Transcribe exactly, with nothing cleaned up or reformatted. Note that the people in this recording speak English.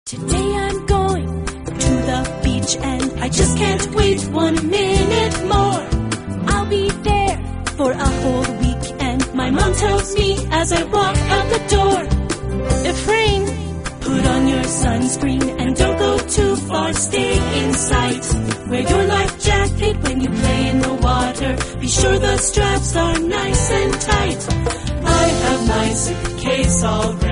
Today I'm going to the beach and I just can't wait one minute more. I'll be there for a whole week and my mom tells me as I walk out the door, Ephraim, put on your sunscreen and don't go too far, stay in sight. Wear your life jacket when you play in the water. Be sure the straps are nice and tight. I have my suitcase all ready.